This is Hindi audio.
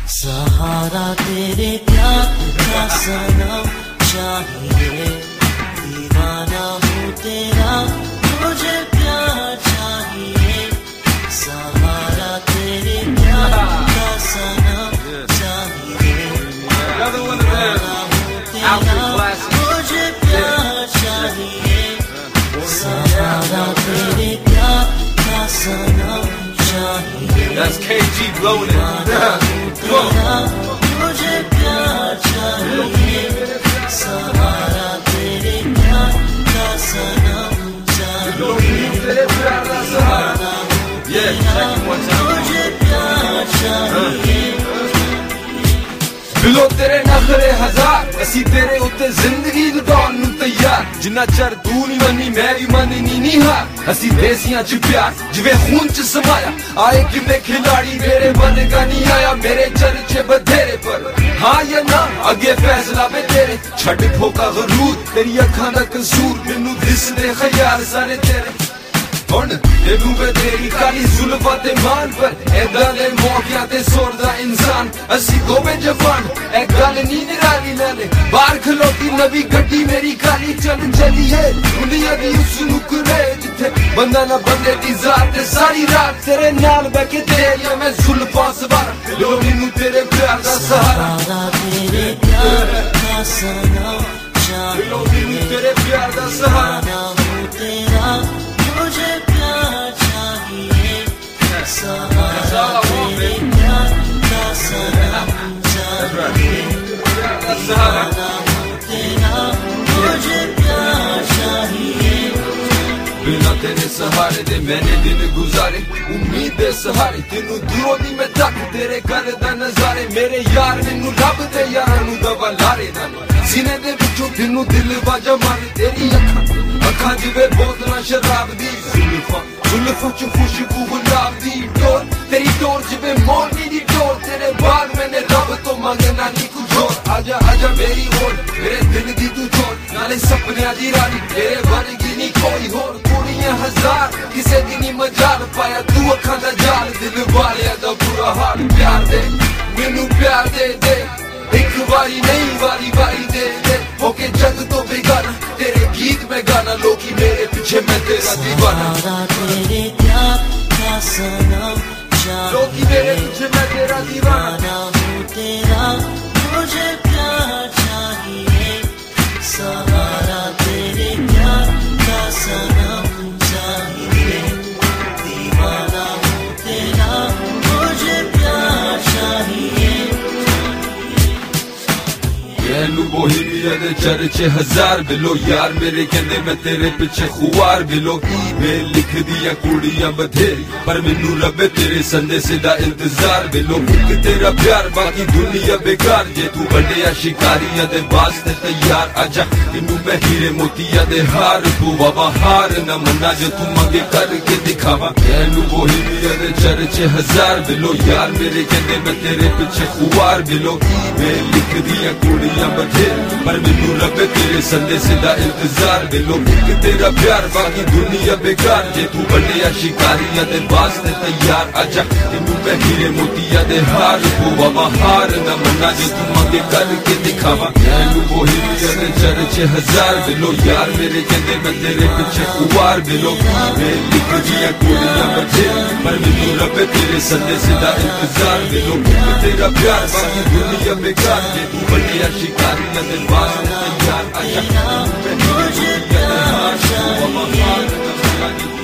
सहारा तेरे प्यार का सनम चाहिए, दीवाना हूँ तेरा, मुझे प्यार चाहिए। सहारा तेरे प्यार का सनम चाहिए, दीवाना हूँ तेरा, मुझे प्यार चाहिए। सहारा तेरे प्यार का सनम चाहिए। That's KG blowing it. मुझे प्यार चाहिए, सहारा तेरे प्यार का सनम चाहिए। मुझे प्यार चाहिए। बिलो तेरे नखरे हजार, असी तेरे उत्ते जिंदगी गुजारन नूं तैयार। जिन्ना चर तू नहीं मनी मैं भी मननी नहीं हार। असी देसियां च प्यार जिवें खून च समाया, आए किन्ने खिलाड़ी मेरे बनगा नहीं आया। मेरे चर्चे बथेरे पर हाँ या ना, अगे फैसला वे तेरे। छड़ ठोका गरूर तेरी अखां दा कसूर, मैनू दिसदे ख्याल सारे तेरे। हुण तेनू वे तेरी काली जुल्फां ते मान पर, ऐदां दे मौकियां ते सुरदा इंसान। असी दोवें जवान ए गल नी निराली नाले, बाहर खलोती नवी गड्डी मेरी काली। चल चलिए दुनिया दी उस नुकरे जिथे बंदा ना बंदे दी जात, सारी रात तेरे नाल बैठ के तेरियां मैं जुल्फां सवार। लो मैनू तेरे प्यार दा सहारा, तेरे प्यार का सनम चाहिए। लो मैनू तेरे प्यार दा सहारा, तेरा मुझे प्यार चाहिए। सहारा तेरे प्यार का सनम चाहिए, दीवाना हूँ तेरा, मुझे प्यार चाहिए। बिना तेरे सहारे दे मैंने दिन गुजारे, उम्मीद दे सहारे तेनू दूरों दी मैं तक तेरे घर दा नजारे। मेरे यार मैनू रब दे यारां नू दवा लारे दा, सीने दे विचों तेनू दिल वाजा मारे। तेरी अखां जिवें बोतलां शराब दी, जुल्फां च खुशबू गुलाब दी। डोर तेरी डोर जिवें मोरनी दी डोर, तेरे बाद मैंने रब तो मंगना नी कुछ होर। आजा आजा मेरी ओर, मेरे दिल दी तू जोर, नाले सपनियां दी रानी तेरे वर्गी नी कोई होर। कुड़ियां हजार किसे दी नी मजाल पाया, तू अखां दा जाल दिल वालियां दा बुरा हाल। प्यार दे मैनू प्यार दे दे, एक बारी नहीं वारी वारी दे दे। होके जग तो बेगाना तेरे गीत में गाना, लोकी मेरे पीछे मैं तेरा दीवाना। सहारा तेरे प्यार का सनम चाहिए, लोकी मेरे पीछे मैं तेरा दीवाना। हूँ तेरा, मुझे प्यार चाहिए। सहारा तेरे प्यार का सनम चाहिए, दीवाना हूँ तेरा, मुझे प्यार चाहिए। मैनू बोहीमिया दे चर्चे हजार, बिलो यार मेरे कहंदे मैं तेरे पिछे खुआर। बिलो ईमेल लिख दिया कुड़ियां बथेरी, पर मैनू रबे तेरे संदेशे दा इंतजार। बिलो एक तेरा प्यार बाकी दुनिया बेकार, जे तू बड़िया शिकारियां दे वास्ते तैयार। आजा इनू मैं हीरे मोतिया दे हार, तू बाबा हार न मना जो तू मंगे करके दिखावा। मैनू बोहीमिया दे चर्चे हजार, बिलो यार मेरे कहंदे मैं तेरे पिछे खुआर। बिलो ईमेल लिख दिया कुड़ियां बथेरी, पर मैनू रबे तेरे संदेशे दा इंतजार। बिलो एक तेरा प्यार बाकी दुनिया बेकार, जे तू बड़िया शिकारियां दे वास्ते तैयार। आजा इनू मैं हीरे मोतिया दे हार, तू बाबा हार न मना जो तू मंगे करके दिखावा। मैनू बोहीमिया दे चर्चे हजार, बिलो यार मेरे कहंदे मैं तेरे पिछे खुआर। बिलो मैं लिख दिया कुड़ियां बथेरी, पर मैनू रबे तेरे संदेशे दा इंतजार। बिलो एक तेरा प्यार बाकी दुनिया बेकार, जे तू बड़िया शिकारियां दे वास्ते तैयार। आजा मैं हीरे मोतिया दे हार, तू बाबा हार न मना जो